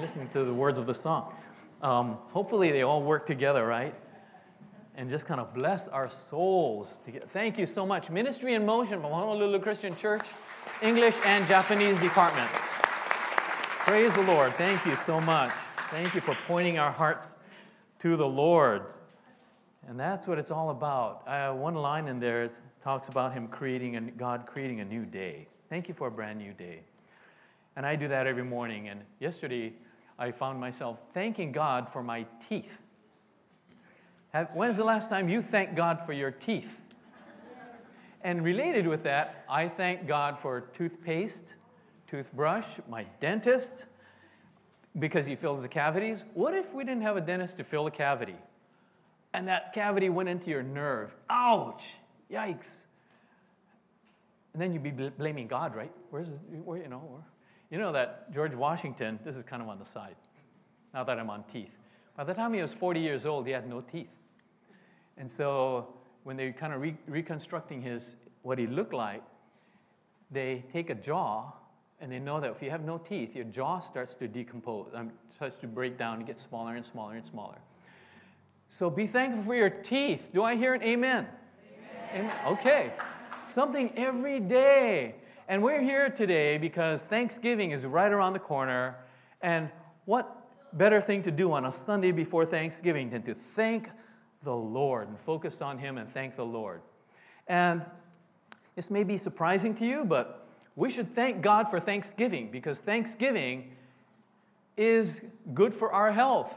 listening to the words of the song. Hopefully they all work together, right? And just kind of bless our souls. Thank you so much. Ministry in Motion from Honolulu Christian Church, English and Japanese department. Praise the Lord. Thank you so much. Thank you for pointing our hearts to the Lord. And that's what it's all about. One line in there, it talks about God creating a new day. Thank you for a brand new day. And I do that every morning. And yesterday, I found myself thanking God for my teeth. When's the last time you thanked God for your teeth? And related with that, I thank God for toothpaste, toothbrush, my dentist, because he fills the cavities. What if we didn't have a dentist to fill a cavity? And that cavity went into your nerve. Ouch! Yikes! And then you'd be blaming God, right? You know that George Washington, this is kind of on the side, now that I'm on teeth. By the time he was 40 years old, he had no teeth. And so when they're kind of reconstructing what he looked like, they take a jaw, and they know that if you have no teeth, your jaw starts to decompose, starts to break down and get smaller and smaller and smaller. So be thankful for your teeth. Do I hear an amen? Amen. Okay. Something every day. And we're here today because Thanksgiving is right around the corner. And what better thing to do on a Sunday before Thanksgiving than to thank the Lord and focus on Him and thank the Lord. And this may be surprising to you, but we should thank God for Thanksgiving because Thanksgiving is good for our health.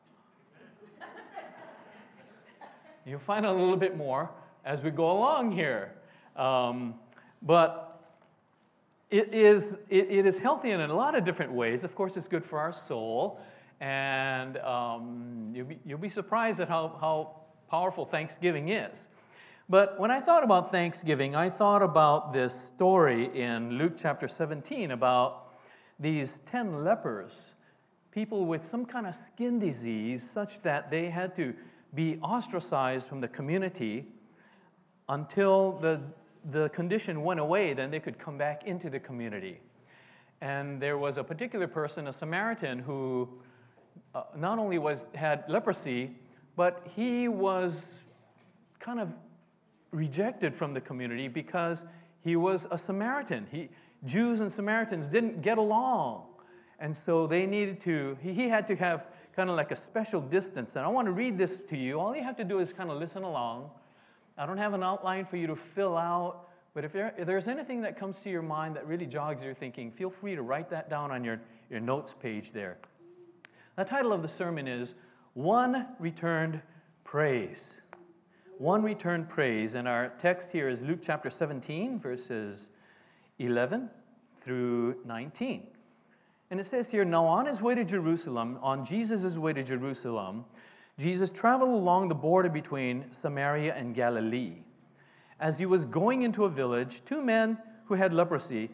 You'll find out a little bit more as we go along here. But it is healthy in a lot of different ways. Of course, it's good for our soul. And you'll be surprised at how powerful Thanksgiving is. But when I thought about Thanksgiving, I thought about this story in Luke chapter 17 about these 10 lepers, people with some kind of skin disease such that they had to be ostracized from the community until the condition went away, then they could come back into the community. And there was a particular person, a Samaritan, who not only had leprosy, but he was kind of rejected from the community because he was a Samaritan. Jews and Samaritans didn't get along. And so he had to have kind of like a special distance. And I want to read this to you. All you have to do is kind of listen along. I don't have an outline for you to fill out, but if there's anything that comes to your mind that really jogs your thinking, feel free to write that down on your notes page there. The title of the sermon is One Returned Praise. One returned praise. And our text here is Luke chapter 17, verses 11 through 19. And it says here, now on Jesus' way to Jerusalem, Jesus traveled along the border between Samaria and Galilee. As he was going into a village, 10 men who had leprosy,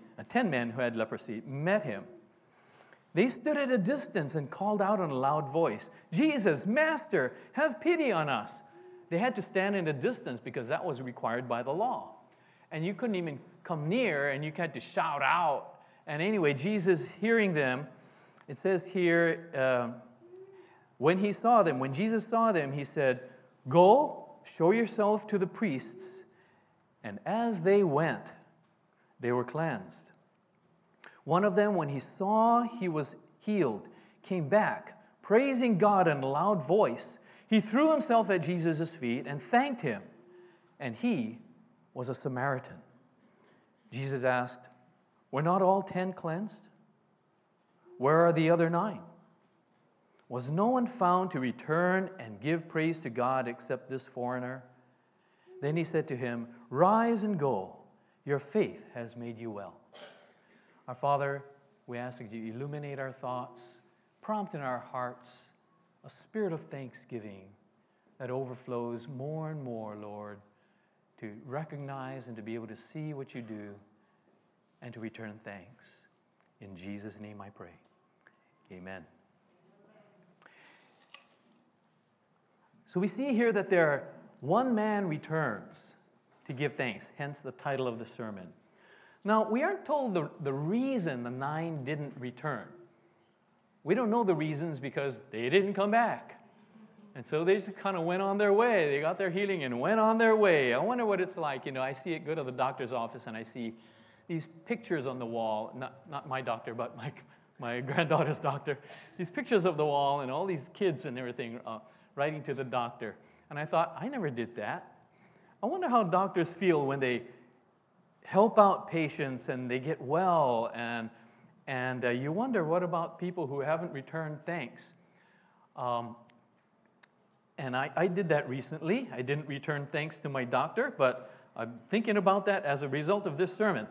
met him. They stood at a distance and called out in a loud voice, Jesus, Master, have pity on us. They had to stand in a distance because that was required by the law. And you couldn't even come near, and you had to shout out. And anyway, Jesus, hearing them, it says here, when Jesus saw them, he said, go, show yourself to the priests. And as they went, they were cleansed. One of them, when he saw he was healed, came back, praising God in a loud voice. He threw himself at Jesus' feet and thanked him. And he was a Samaritan. Jesus asked, were not all 10 cleansed? Where are the other 9? Was no one found to return and give praise to God except this foreigner? Then he said to him, rise and go. Your faith has made you well. Our Father, we ask that you illuminate our thoughts, prompt in our hearts a spirit of thanksgiving that overflows more and more, Lord, to recognize and to be able to see what you do and to return thanks. In Jesus' name I pray. Amen. So we see here that one man returns to give thanks, hence the title of the sermon. Now, we aren't told the reason the 9 didn't return. We don't know the reasons because they didn't come back. And so they just kind of went on their way. They got their healing and went on their way. I wonder what it's like. I see it, go to the doctor's office, and I see these pictures on the wall. Not my doctor, but my granddaughter's doctor. These pictures of the wall and all these kids and everything writing to the doctor. And I thought, I never did that. I wonder how doctors feel when they help out patients and they get well. And you wonder, what about people who haven't returned thanks? And I did that recently. I didn't return thanks to my doctor, but I'm thinking about that as a result of this sermon.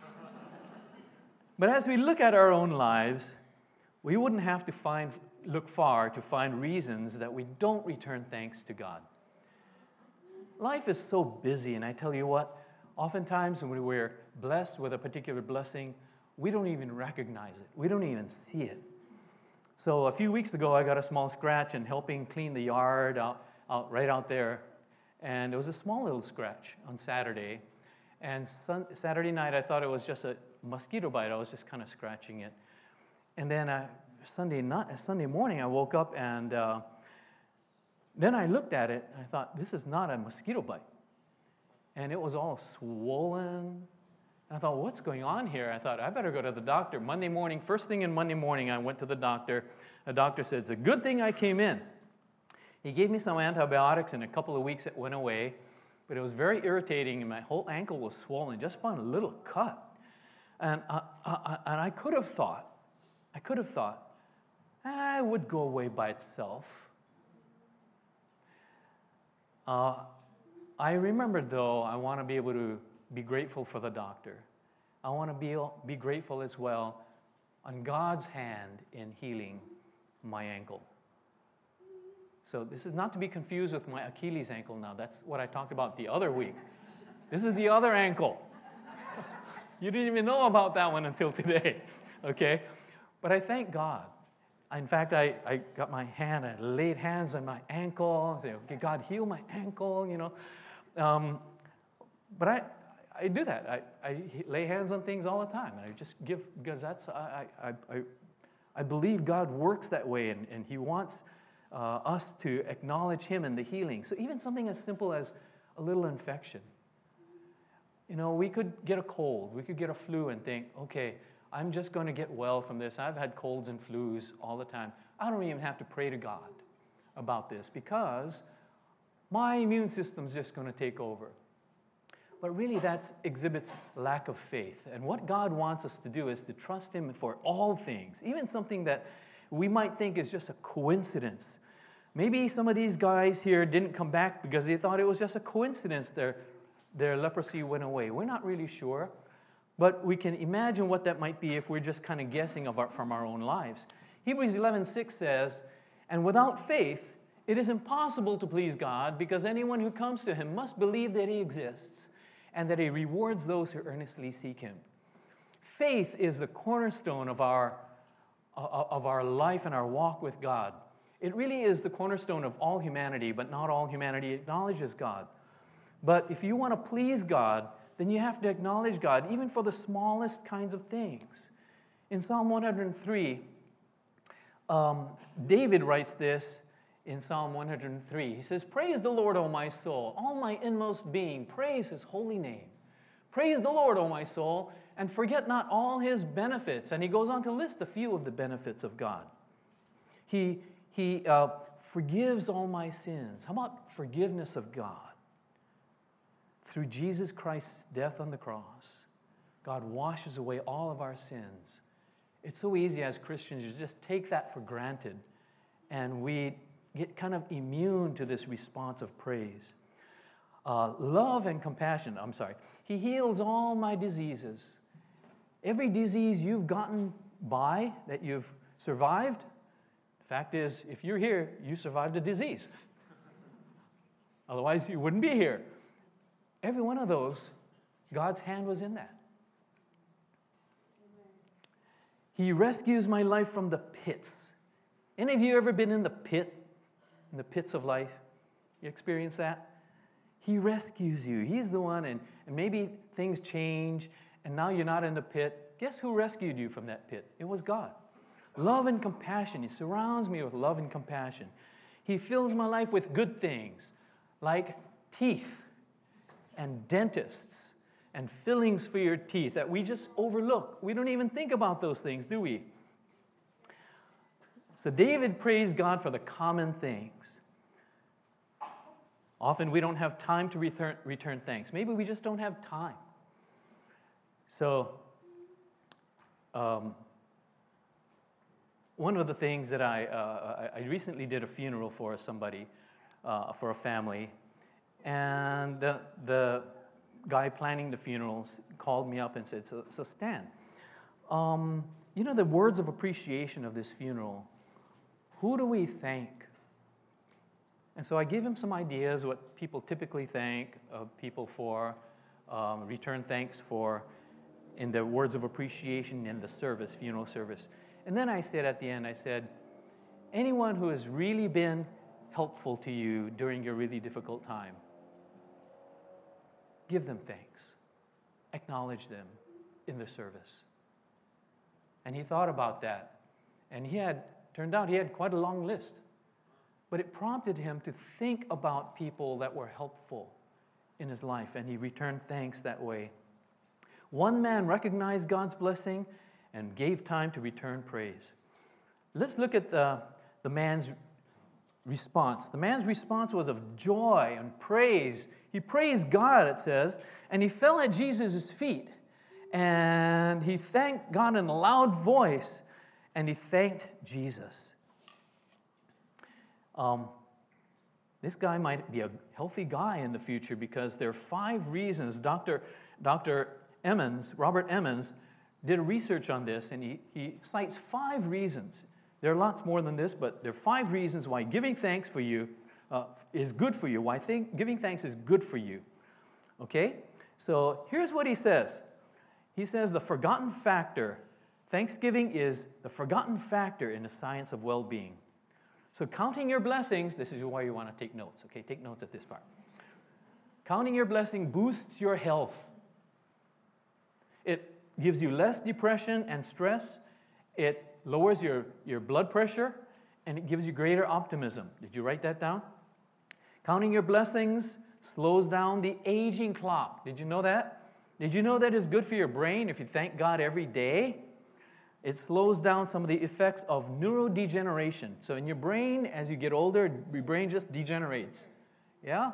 But as we look at our own lives, we wouldn't have to look far to find reasons that we don't return thanks to God. Life is so busy, and I tell you what, oftentimes when we're blessed with a particular blessing, we don't even recognize it. We don't even see it. So a few weeks ago, I got a small scratch in helping clean the yard right out there. And it was a small little scratch on Saturday. And Saturday night, I thought it was just a mosquito bite. I was just kind of scratching it. And then Sunday morning, I woke up and then I looked at it. And I thought, this is not a mosquito bite. And it was all swollen. And I thought, what's going on here? I thought, I better go to the doctor. Monday morning, first thing in Monday morning, I went to the doctor. The doctor said, it's a good thing I came in. He gave me some antibiotics. In a couple of weeks, it went away. But it was very irritating, and my whole ankle was swollen just by a little cut. And I could have thought, it would go away by itself. I remembered, though, I want to be able to be grateful for the doctor. I want to be grateful as well on God's hand in healing my ankle. So this is not to be confused with my Achilles ankle now. That's what I talked about the other week. This is the other ankle. You didn't even know about that one until today, okay? But I thank God. In fact, I got my hand, I laid hands on my ankle, say, okay, God, heal my ankle, But I do that. I lay hands on things all the time, and I just give, because that's, I believe God works that way, and He wants us to acknowledge Him in the healing. So even something as simple as a little infection. We could get a cold, we could get a flu and think, okay, I'm just going to get well from this. I've had colds and flus all the time. I don't even have to pray to God about this because my immune system's just going to take over. But really that exhibits lack of faith. And what God wants us to do is to trust Him for all things, even something that we might think is just a coincidence. Maybe some of these guys here didn't come back because they thought it was just a coincidence their leprosy went away. We're not really sure. But we can imagine what that might be if we're just kind of guessing from our own lives. Hebrews 11:6 says, and without faith, it is impossible to please God because anyone who comes to Him must believe that He exists and that He rewards those who earnestly seek Him. Faith is the cornerstone of our life and our walk with God. It really is the cornerstone of all humanity, but not all humanity acknowledges God. But if you want to please God, then you have to acknowledge God, even for the smallest kinds of things. In Psalm 103, David writes this in Psalm 103. He says, praise the Lord, O my soul, all my inmost being, praise His holy name. Praise the Lord, O my soul, and forget not all His benefits. And he goes on to list a few of the benefits of God. He forgives all my sins. How about forgiveness of God? Through Jesus Christ's death on the cross, God washes away all of our sins. It's so easy as Christians to just take that for granted, and we get kind of immune to this response of praise. Love and compassion, He heals all my diseases. Every disease you've gotten by, that you've survived, the fact is, if you're here, you survived a disease. Otherwise, you wouldn't be here. Every one of those, God's hand was in that. He rescues my life from the pits. Any of you ever been in the pits of life? You experienced that? He rescues you. He's the one, and maybe things change, and now you're not in the pit. Guess who rescued you from that pit? It was God. Love and compassion. He surrounds me with love and compassion. He fills my life with good things like teeth and dentists and fillings for your teeth that we just overlook. We don't even think about those things, do we? So David praised God for the common things. Often we don't have time to return thanks. Maybe we just don't have time. So one of the things that I recently did a funeral for somebody, for a family, and the guy planning the funerals called me up and said, so Stan, the words of appreciation of this funeral, who do we thank? And so I gave him some ideas what people typically thank people for, return thanks for, in the words of appreciation in the service, funeral service. And then I said at the end, anyone who has really been helpful to you during your really difficult time, give them thanks. Acknowledge them in the service. And he thought about that. And turned out he had quite a long list. But it prompted him to think about people that were helpful in his life, and he returned thanks that way. One man recognized God's blessing and gave time to return praise. Let's look at the man's response. The man's response was of joy and praise. He praised God, it says, and he fell at Jesus' feet, and he thanked God in a loud voice, and he thanked Jesus. This guy might be a healthy guy in the future because there are 5 reasons. Dr. Robert Emmons, did research on this, and he cites 5 reasons. There are lots more than this, but there are 5 reasons why giving thanks for you is good for you, why giving thanks is good for you. Okay? So here's what he says. He says the forgotten factor, Thanksgiving is the forgotten factor in the science of well-being. So counting your blessings, this is why you want to take notes, okay? Take notes at this part. Counting your blessing boosts your health. It gives you less depression and stress. It lowers your blood pressure, and it gives you greater optimism. Did you write that down? Counting your blessings slows down the aging clock. Did you know that? Did you know that it's good for your brain if you thank God every day? It slows down some of the effects of neurodegeneration. So in your brain, as you get older, your brain just degenerates. Yeah?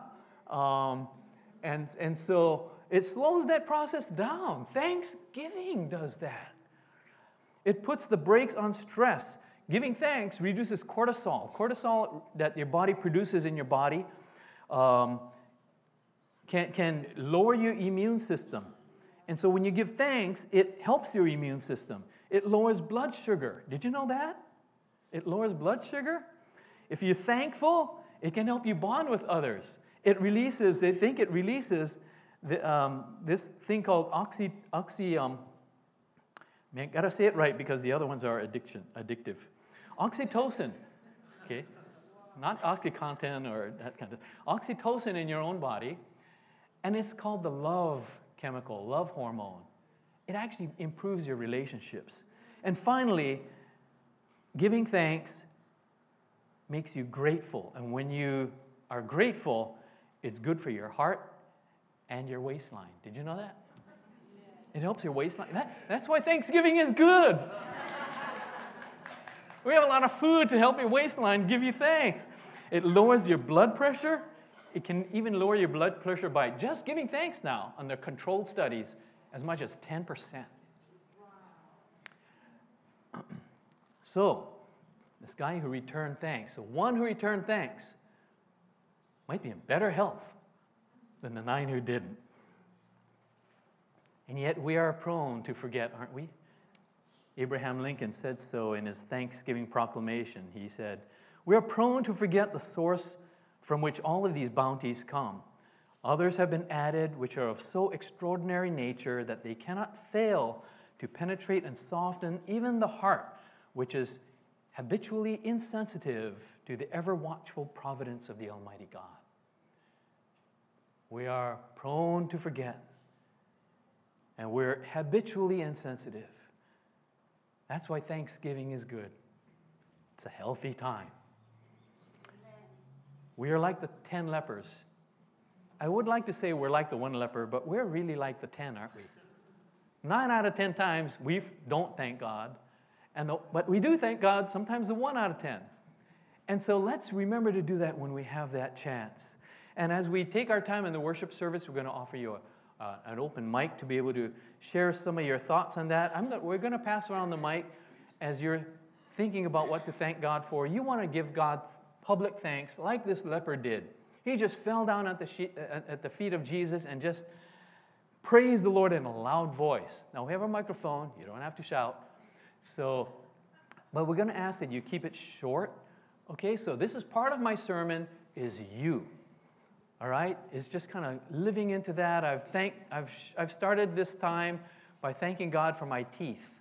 And so it slows that process down. Thanksgiving does that. It puts the brakes on stress. Giving thanks reduces cortisol. Cortisol that your body produces in your body can lower your immune system. And so when you give thanks, it helps your immune system. It lowers blood sugar. Did you know that? It lowers blood sugar. If you're thankful, it can help you bond with others. They think it releases this thing called man, gotta say it right because the other ones are addictive. Oxytocin, okay? Not OxyContin or that kind of, oxytocin in your own body, and it's called the love chemical, love hormone. It actually improves your relationships. And finally, giving thanks makes you grateful. And when you are grateful, it's good for your heart and your waistline. Did you know that? It helps your waistline. That's why Thanksgiving is good. We have a lot of food to help your waistline give you thanks. It lowers your blood pressure. It can even lower your blood pressure by just giving thanks now under controlled studies as much as 10%. So, this guy who returned thanks, the one who returned thanks, might be in better health than the 9 who didn't. And yet we are prone to forget, aren't we? Abraham Lincoln said so in his Thanksgiving proclamation. He said, "We are prone to forget the source from which all of these bounties come. Others have been added which are of so extraordinary nature that they cannot fail to penetrate and soften even the heart, which is habitually insensitive to the ever-watchful providence of the Almighty God." We are prone to forget, and we're habitually insensitive. That's why Thanksgiving is good. It's a healthy time. We are like the 10 lepers. I would like to say we're like the one leper, but we're really like the 10, aren't we? 9 out of 10 times we don't thank God, but we do thank God sometimes the 1 out of 10. And so let's remember to do that when we have that chance. And as we take our time in the worship service, we're going to offer you an open mic to be able to share some of your thoughts on that. We're going to pass around the mic as you're thinking about what to thank God for. You want to give God public thanks like this leper did. He just fell down at the feet of Jesus and just praised the Lord in a loud voice. Now, we have a microphone. You don't have to shout. But we're going to ask that you keep it short. Okay, so this is part of my sermon is you. All right? It's just kind of living into that. I've started this time by thanking God for my teeth.